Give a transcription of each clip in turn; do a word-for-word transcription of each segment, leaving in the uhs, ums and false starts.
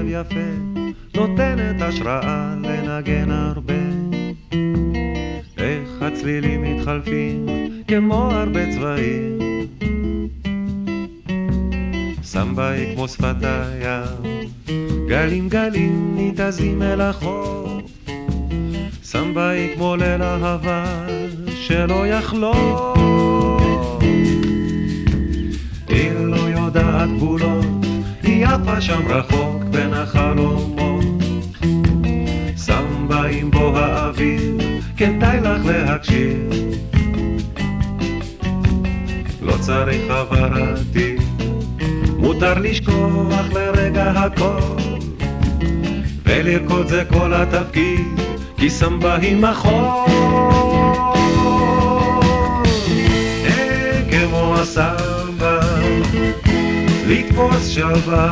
יפה, נותנת השראה לנגן הרבה. איך הצלילים מתחלפים כמו הרבה צבעים, סמבה היא כמו שפת הים, גלים גלים ניתזים אל החוף. סמבה היא כמו ליל אהבה שלא יחלוף. היא לא יודעת גבולות, היא יפה שם רחוק בין החלומות. סמבה עם בוא האוויר, כדאי לך להקשיב. לא צריך עברתי, מותר לשכוח לרגע הכל, ולרקוד זה כל התפקיד, כי סמבה היא מחול. אין כמו הסמבה לתפוס שלווה,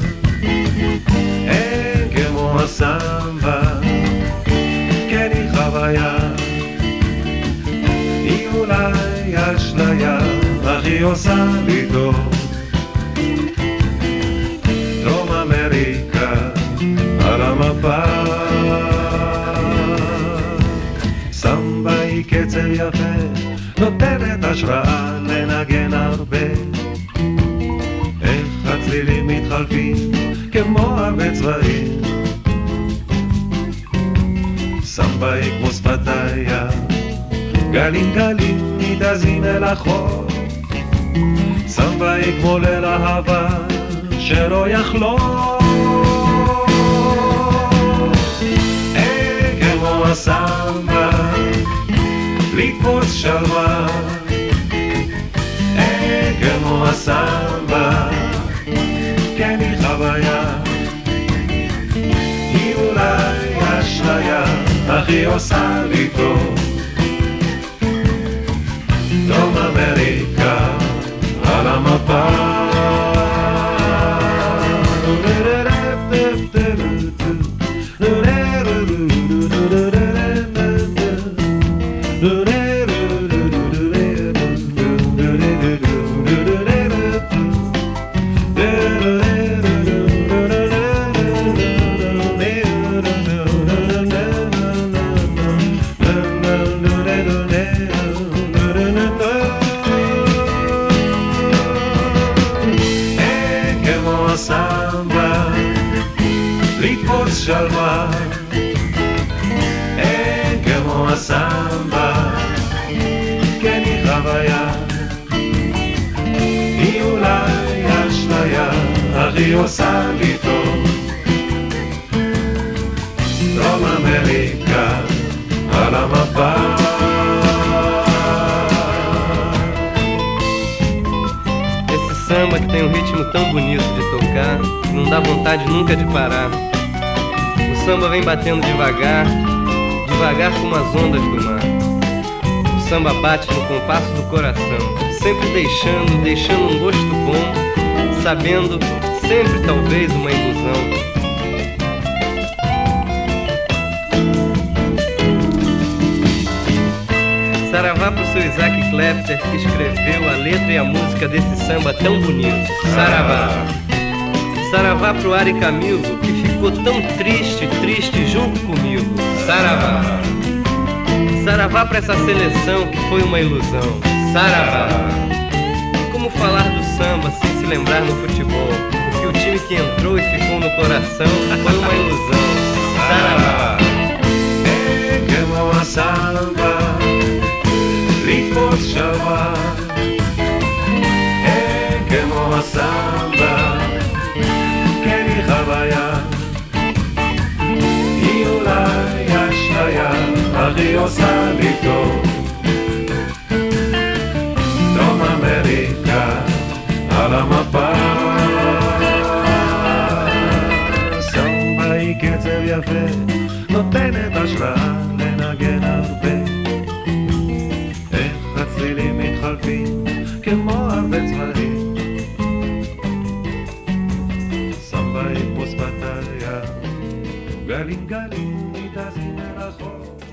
אין כמו הסמבה, כן היא חוויה, היא אולי אשליה, אך היא עושה לי טוב. דרום אמריקה על המפה, סמבה היא קצב יפה, נותנת השראה לנגן הרבה. איך הצלילים מתחלפים כמו הרבה צבעים, סמבה היא כמו שפת הים, גלים גלים ניתזים אל החוף. סמבה היא כמו ליל אהבה שלא יחלוף. אין כמו הסמבה לתפוס שלווה, אין כמו הסמבה, כן היא חוויה, היא אולי אשליה, אך היא עושה לי טוב. דרום אמריקה על המפה, סמבה לתפוס שלווה, אין כמו הסמבה, כן היא חוויה, היא אולי אשליה, אך היא עושה לי טוב. דרום אמריקה על המפה. Samba que tem um ritmo tão bonito de tocar, que não dá vontade nunca de parar. O samba vem batendo devagar, devagar como as ondas do mar. O samba bate no compasso do coração, sempre deixando, deixando um gosto bom, sabendo, sempre talvez uma ilusão. Saravá pro seu Isaac Klepter, que escreveu a letra e a música desse samba tão bonito. Saravá. Saravá pro Ari Camilo, que ficou tão triste, triste junto comigo. Saravá. Saravá pra essa seleção que foi uma ilusão. Saravá. Como falar do samba sem se lembrar no futebol? Porque o time que entrou e ficou no coração foi uma ilusão. Saravá. É como a samba לתפוס שלווה, אין כמו הסמבה, כן היא חוויה, היא אולי אשליה, אך היא עושה לי טוב. דרום אמריקה על המפה, סמבה היא קצב יפה, נותנת השראה לנגן הרבה. הצלילים מתחלפים כמו הרבה צבעים, סמבה היא כמו שפת הים, גלים גלים ניתזים אל החוף.